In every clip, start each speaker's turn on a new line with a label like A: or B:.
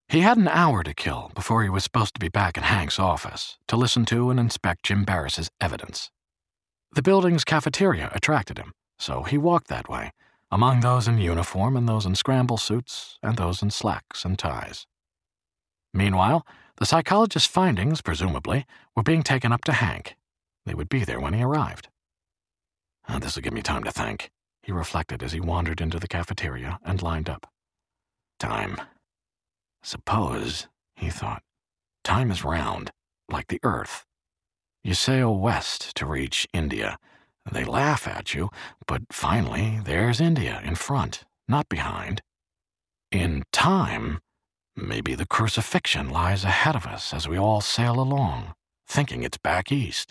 A: He had an hour to kill before he was supposed to be back in Hank's office to listen to and inspect Jim Barris's evidence. The building's cafeteria attracted him, so he walked that way, among those in uniform and those in scramble suits and those in slacks and ties. Meanwhile, the psychologist's findings, presumably, were being taken up to Hank. They would be there when he arrived. This'll give me time to think, he reflected as he wandered into the cafeteria and lined up. Time. Suppose, he thought, time is round, like the Earth. You sail west to reach India. They laugh at you, but finally there's India in front, not behind. In time, maybe the crucifixion lies ahead of us as we all sail along, thinking it's back east.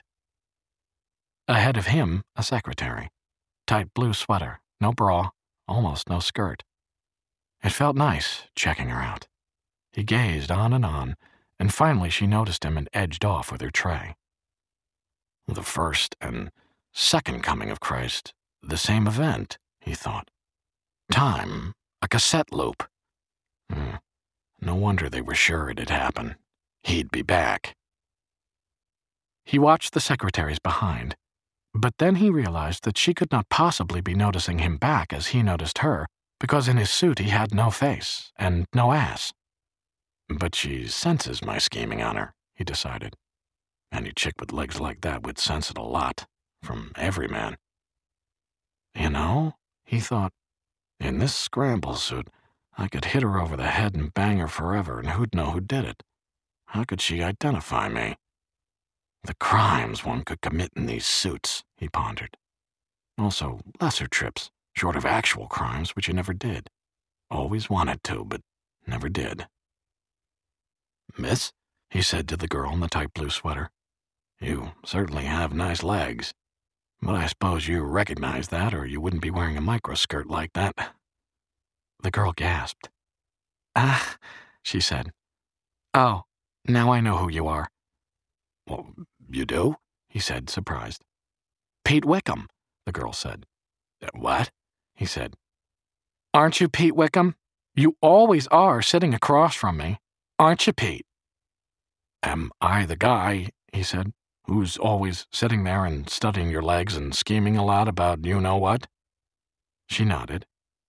A: Ahead of him, a secretary. Tight blue sweater, no bra, almost no skirt. It felt nice, checking her out. He gazed on, and finally she noticed him and edged off with her tray. The first and second coming of Christ, the same event, he thought. Time, a cassette loop. No wonder they were sure it'd happen. He'd be back. He watched the secretaries behind, but then he realized that she could not possibly be noticing him back as he noticed her, because in his suit he had no face and no ass. But she senses my scheming on her, he decided. Any chick with legs like that would sense it a lot, from every man. You know, he thought, in this scramble suit, I could hit her over the head and bang her forever, and who'd know who did it? How could she identify me? The crimes one could commit in these suits, he pondered. Also, lesser trips, short of actual crimes, which he never did. Always wanted to, but never did. Miss, he said to the girl in the tight blue sweater, you certainly have nice legs. But I suppose you recognize that, or you wouldn't be wearing a microskirt like that. The girl gasped. Ah, she said. Oh, now I know who you are. Well, you do? He said, surprised. Pete Wickham, the girl said. What? He said. Aren't you Pete Wickham? You always are sitting across from me. Aren't you, Pete? Am I the guy, he said, who's always sitting there and studying your legs and scheming a lot about you-know-what? She nodded.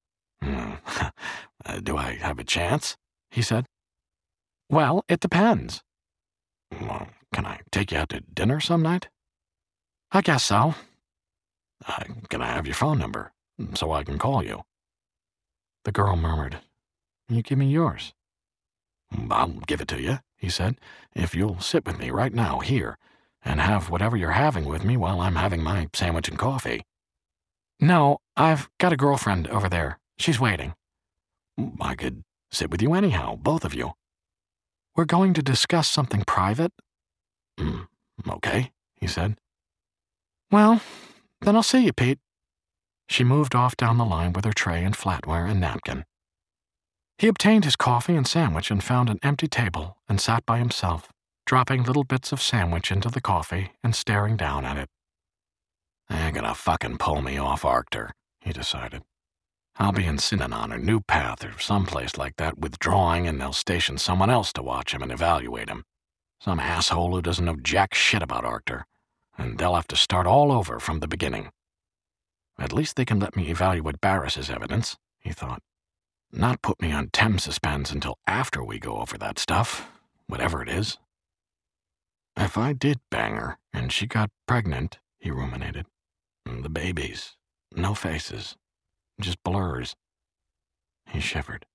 A: Do I have a chance? He said. Well, it depends. Well, can I take you out to dinner some night? I guess so. Can I have your phone number so I can call you? The girl murmured, You give me yours. I'll give it to you, he said, if you'll sit with me right now here and have whatever you're having with me while I'm having my sandwich and coffee. No, I've got a girlfriend over there. She's waiting. I could sit with you anyhow, both of you. We're going to discuss something private? Okay, he said. Well, then I'll see you, Pete. She moved off down the line with her tray and flatware and napkin. He obtained his coffee and sandwich and found an empty table and sat by himself, dropping little bits of sandwich into the coffee and staring down at it. They're gonna fucking pull me off Arctur, he decided. I'll be in Synanon or New Path or someplace like that withdrawing, and they'll station someone else to watch him and evaluate him. Some asshole who doesn't know jack shit about Arctur, and they'll have to start all over from the beginning. At least they can let me evaluate Barris's evidence, he thought. Not put me on temp suspense until after we go over that stuff, whatever it is. If I did bang her and she got pregnant, he ruminated, the babies, no faces, just blurs. He shivered.